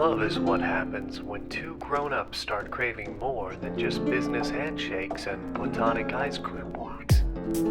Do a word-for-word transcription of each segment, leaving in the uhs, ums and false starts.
Love is what happens when two grown-ups start craving more than just business handshakes and platonic ice cream walks.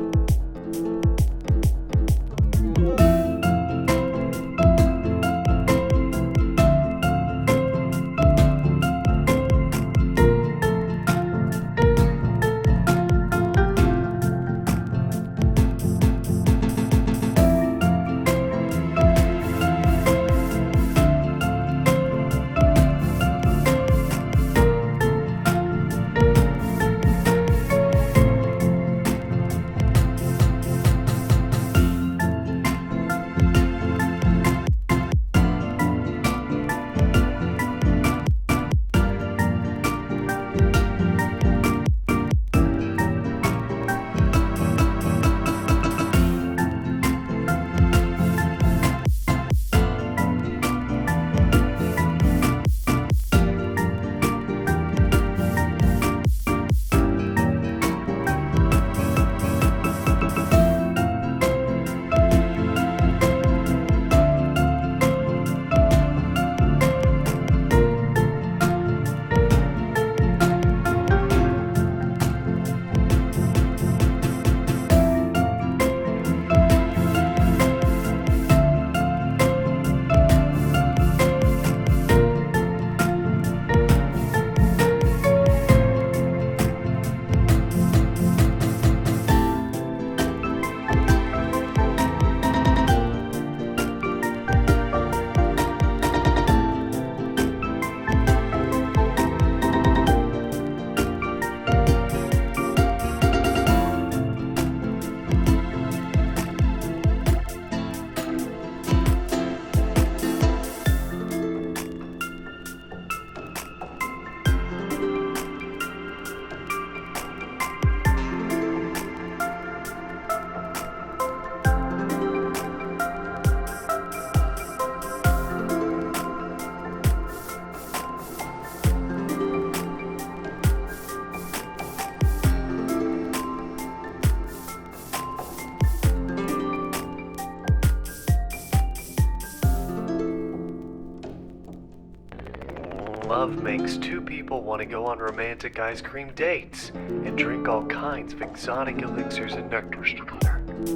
Love makes two people want to go on romantic ice cream dates and drink all kinds of exotic elixirs and nectars together.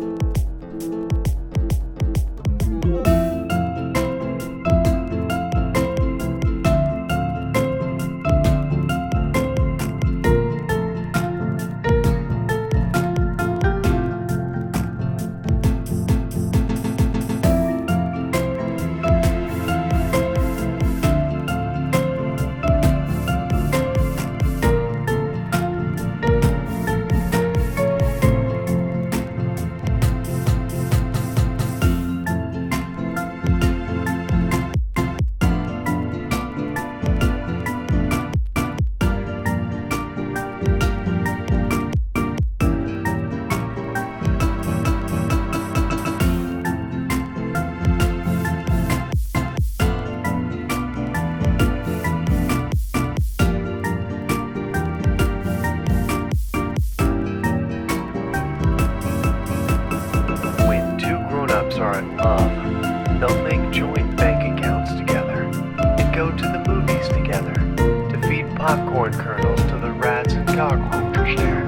Are in love, they'll make joint bank accounts together and go to the movies together to feed popcorn kernels to the rats and cockroaches there.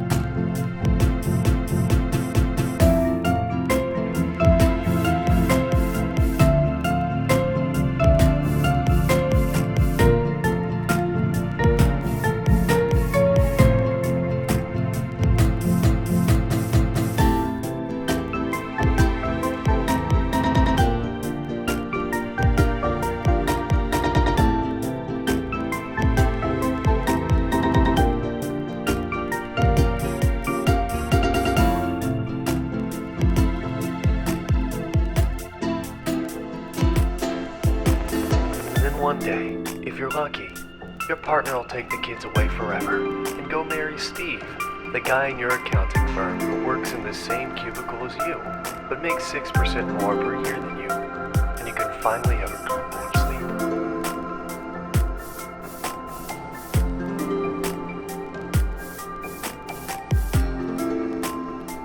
One day, if you're lucky, your partner will take the kids away forever and go marry Steve, the guy in your accounting firm who works in the same cubicle as you, but makes six percent more per year than you, and you can finally have a good night's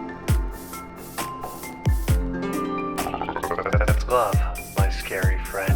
sleep. That's love, my scary friend.